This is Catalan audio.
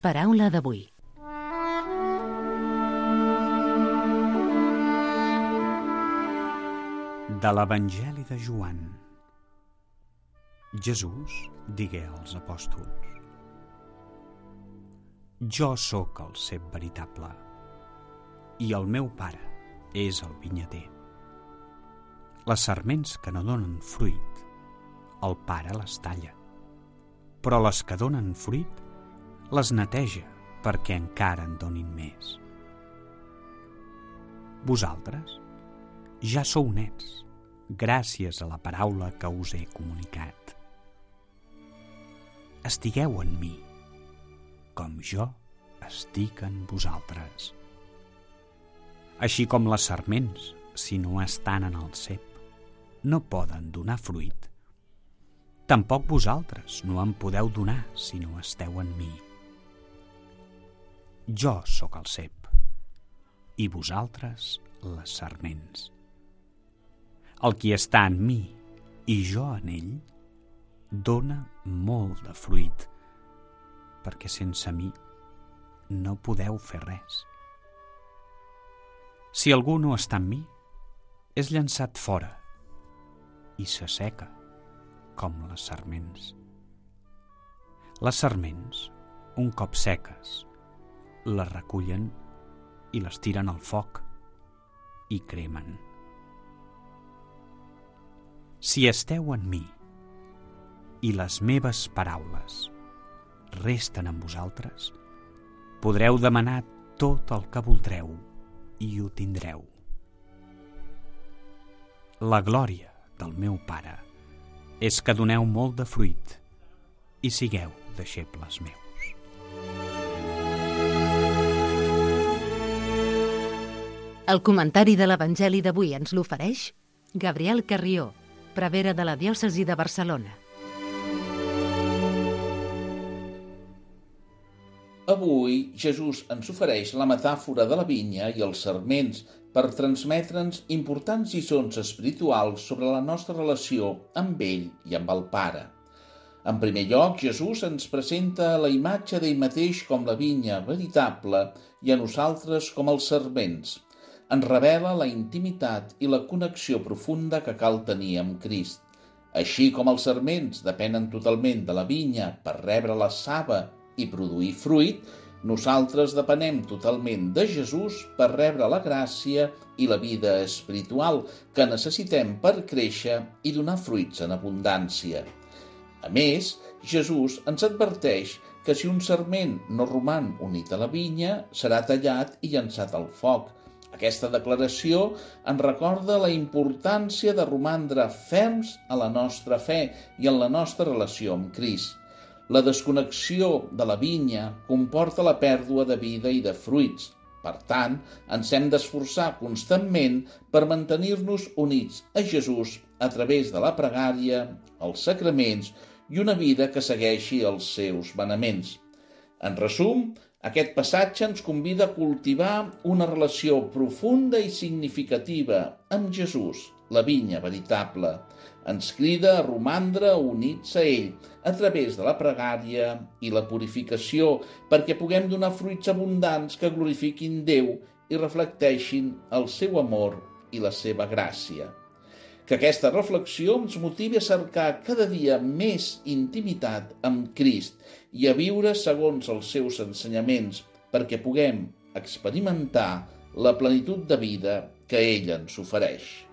Paraula d'avui. De l'Evangeli de Joan. Jesús digué als apòstols: Jo sóc el cep veritable, i el meu Pare és el vinyater. Les sarments que no donen fruit, el Pare les talla, però les que donen fruit les neteja perquè encara en donin més. Vosaltres ja sou nets, gràcies a la paraula que us he comunicat. Estigueu en mi, com jo estic en vosaltres. Així com les sarments, si no estan en el cep, no poden donar fruit, tampoc vosaltres no en podeu donar si no esteu en mi. Jo sóc el cep, i vosaltres les sarments. El qui està en mi i jo en ell dóna molt de fruit, perquè sense mi no podeu fer res. Si algú no està en mi, és llançat fora i s'asseca com les sarments. Les sarments, un cop seques, les recullen i les tiren al foc i cremen. Si esteu en mi i les meves paraules resten en vosaltres, podreu demanar tot el que voldreu i ho tindreu. La glòria del meu Pare és que doneu molt de fruit i sigueu deixebles meus. El comentari de l'Evangeli d'avui ens l'ofereix Gabriel Carrió, prevere de la diòcesi de Barcelona. Avui Jesús ens ofereix la metàfora de la vinya i els sarments per transmetre'ns importants lliçons espirituals sobre la nostra relació amb ell i amb el Pare. En primer lloc, Jesús ens presenta la imatge d'ell mateix com la vinya veritable i a nosaltres com els sarments. Ens revela la intimitat i la connexió profunda que cal tenir amb Crist. Així com els sarments depenen totalment de la vinya per rebre la saba i produir fruit, nosaltres depenem totalment de Jesús per rebre la gràcia i la vida espiritual que necessitem per créixer i donar fruits en abundància. A més, Jesús ens adverteix que si un sarment no roman unit a la vinya, serà tallat i llançat al foc. Aquesta declaració ens recorda la importància de romandre ferms a la nostra fe i en la nostra relació amb Crist. La desconnexió de la vinya comporta la pèrdua de vida i de fruits. Per tant, ens hem d'esforçar constantment per mantenir-nos units a Jesús a través de la pregària, els sacraments i una vida que segueixi els seus manaments. En resum, aquest passatge ens convida a cultivar una relació profunda i significativa amb Jesús, la vinya veritable. Ens crida a romandre units a ell a través de la pregària i la purificació perquè puguem donar fruits abundants que glorifiquin Déu i reflecteixin el seu amor i la seva gràcia. Que aquesta reflexió ens motivi a cercar cada dia més intimitat amb Crist i a viure segons els seus ensenyaments perquè puguem experimentar la plenitud de vida que ell ens ofereix.